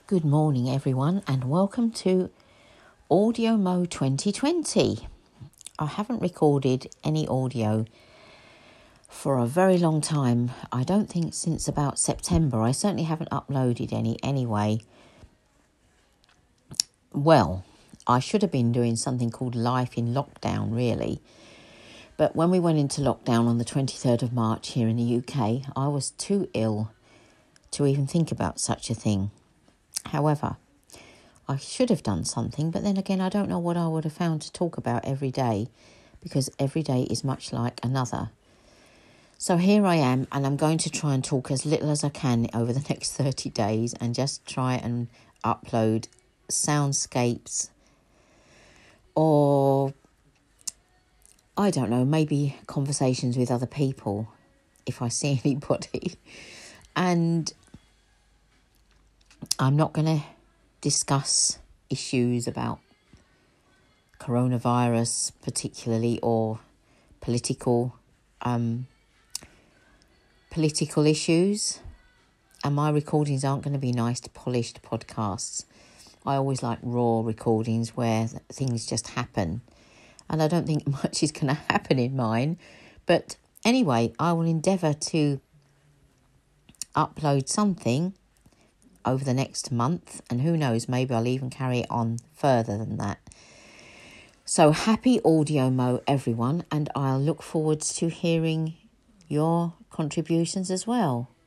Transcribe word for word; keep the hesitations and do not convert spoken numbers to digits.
Good morning, everyone, and welcome to AudioMo twenty twenty. I haven't recorded any audio for a very long time. I don't think since about September. I certainly haven't uploaded any anyway. Well, I should have been doing something called Life in Lockdown, really. But when we went into lockdown on the twenty-third of March here in the U K, I was too ill to even think about such a thing. However, I should have done something, but then again, I don't know what I would have found to talk about every day, because every day is much like another. So here I am, and I'm going to try and talk as little as I can over the next thirty days and just try and upload soundscapes or, I don't know, maybe conversations with other people if I see anybody. And I'm not going to discuss issues about coronavirus particularly, or political um, political issues. And my recordings aren't going to be nice, polished podcasts. I always like raw recordings where things just happen. And I don't think much is going to happen in mine. But anyway, I will endeavour to upload something over the next month, and who knows, maybe I'll even carry it on further than that. So happy AudioMo, everyone, and I'll look forward to hearing your contributions as well.